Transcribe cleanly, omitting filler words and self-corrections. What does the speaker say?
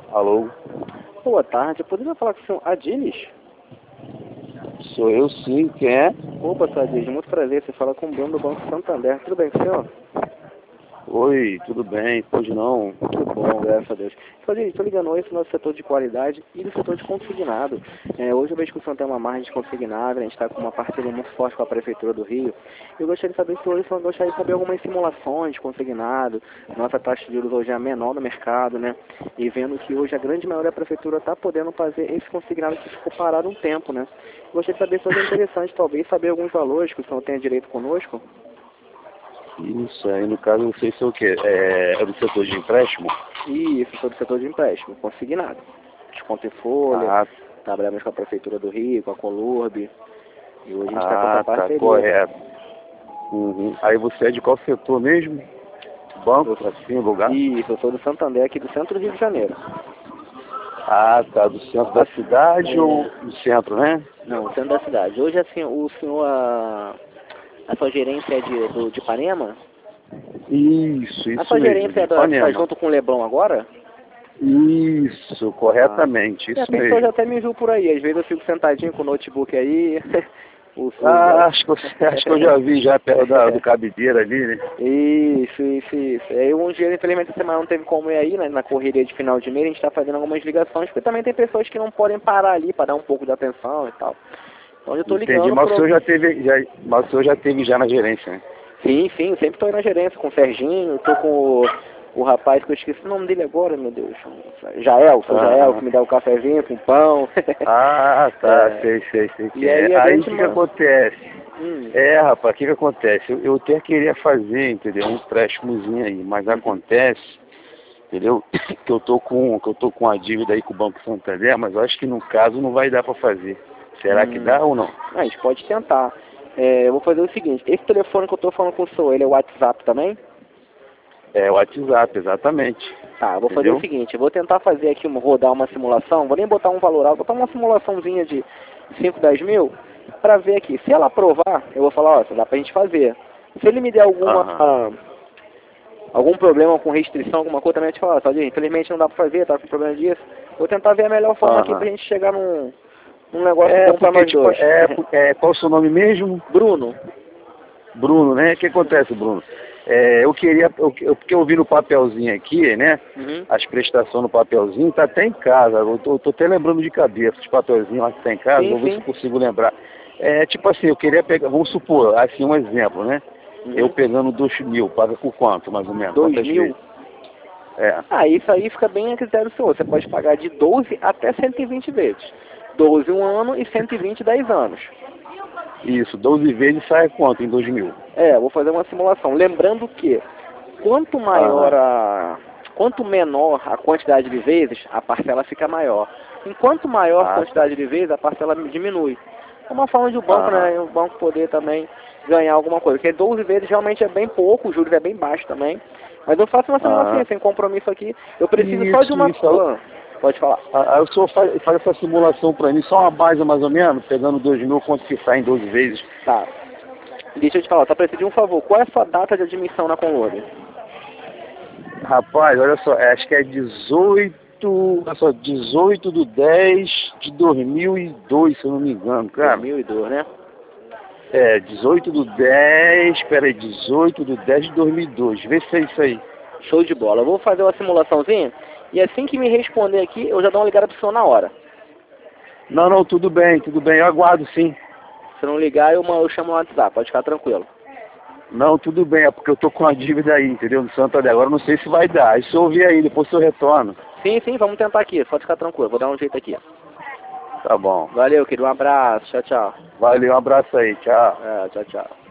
Alô? Boa tarde, eu poderia falar com o senhor Adilis? Sou eu sim, quem é? Opa, senhor Adilis, muito prazer, você fala com o Bruno do Banco Santander, tudo bem com o senhor? Oi, tudo bem? Pode não? Que bom, graças a Deus. Senhor Adilis, estou ligando hoje no nosso setor de qualidade e do setor de consignado. Hoje eu vejo que o senhor tem uma margem de consignado, a gente está com uma parceria muito forte com a Prefeitura do Rio. Eu gostaria de saber se hoje o senhor gostaria de saber algumas simulações de consignado. Nossa taxa de juros hoje é a menor do mercado, né? E vendo que hoje a grande maioria da Prefeitura está podendo fazer esse consignado que ficou parado um tempo, né? Gostaria de saber se hoje é interessante, talvez, saber alguns valores que o senhor tenha direito conosco. Isso, aí no caso não sei se é o quê? É do setor de empréstimo? Isso, sou do setor de empréstimo, consignado. Desconto em folha, trabalhamos com a Prefeitura do Rio, com a Colurb. E hoje a gente está com essa parceria. Tá, correto. Uhum. Aí você é de qual setor mesmo? Banco, assim, lugar? Isso, eu sou do Santander, aqui do centro do Rio de Janeiro. Ah, tá, do centro da cidade ou do centro, né? Não, centro da cidade. Hoje, assim, o senhor, a sua gerência é de Ipanema? Isso A sua mesmo, gerência de está Ipanema. junto com o Leblon agora? Isso, corretamente, isso A pessoa já mesmo. até me viu por aí, às vezes eu fico sentadinho com o notebook aí. Acho que eu já vi já perto do Cabideira ali, né? Isso. Aí um dia, infelizmente, a semana não teve como ir aí, né? Na correria de final de mês, a gente está fazendo algumas ligações, porque também tem pessoas que não podem parar ali para dar um pouco de atenção e tal. Então eu tô ligando. Entendi, mas o senhor já teve já na gerência, né? Sim, eu sempre estou aí na gerência com o Serginho, estou com o rapaz que eu esqueci o nome dele agora, meu Deus. Jael, que me dá o cafezinho com pão. Ah, tá, sei. E aí O que acontece? Rapaz, o que acontece? Eu até queria fazer, entendeu? Um empréstimozinho aí, mas acontece, entendeu? Que eu tô com a dívida aí com o Banco Santander, mas eu acho que no caso não vai dar para fazer. Será que dá ou não? A gente pode tentar. Eu vou fazer o seguinte, esse telefone que eu estou falando com o senhor, ele é o WhatsApp também? É o WhatsApp, exatamente. Tá, eu vou fazer o seguinte, eu vou tentar fazer aqui, rodar uma simulação, vou nem botar um valor alto, vou botar uma simulaçãozinha de 5, 10 mil, para ver aqui. Se ela aprovar, eu vou falar, ó, dá pra gente fazer. Se ele me der algum problema com restrição, alguma coisa, também a gente fala, Saldir, infelizmente não dá pra fazer, tá com problema disso. Vou tentar ver a melhor forma aqui pra gente chegar num negócio bom pra nós dois. Qual o seu nome mesmo? Bruno. Bruno, né? O que acontece, Bruno? Porque eu vi no papelzinho aqui, né? As prestações no papelzinho, tá até em casa. Eu tô até lembrando de cabeça, os papelzinhos lá que tá em casa, vou ver se eu consigo lembrar. Tipo assim, eu queria pegar, vamos supor, assim, um exemplo, né? Eu pegando 2 mil, paga por quanto, mais ou menos? 2 mil? Isso aí fica bem a critério seu. Você pode pagar de 12 até 120 vezes. 12 um ano e 120 10 anos. Isso, 12 vezes sai quanto em 2 mil? Vou fazer uma simulação. Lembrando que quanto menor a quantidade de vezes, a parcela fica maior. Enquanto maior a quantidade de vezes, a parcela diminui. É uma forma de o banco, né? O banco poder também ganhar alguma coisa. Porque 12 vezes realmente é bem pouco, o juros é bem baixo também. Mas eu faço uma simulação sem compromisso aqui. Eu preciso só de uma... Pode falar. Aí o senhor faz essa simulação para mim, só uma base mais ou menos, pegando 2 mil, quanto que sai em 12 vezes? Tá. Deixa eu te falar, só preciso de um favor. Qual é a sua data de admissão na Conlore? Rapaz, olha só, acho que é 18 de 10 de 2002, se eu não me engano, cara. 2002, né? 18 de 10 de 2002, vê se é isso aí. Show de bola. Eu vou fazer uma simulaçãozinha e assim que me responder aqui, eu já dou uma ligada pro senhor na hora. Não, tudo bem, eu aguardo sim. Se não ligar, eu chamo no WhatsApp, pode ficar tranquilo. Não, tudo bem, é porque eu tô com a dívida aí, entendeu? No Santander. Agora eu não sei se vai dar. Aí se eu ouvir aí, depois eu retorno. Sim, vamos tentar aqui, pode ficar tranquilo, vou dar um jeito aqui. Tá bom. Valeu, querido, um abraço, tchau. Valeu, um abraço aí, tchau. Tchau.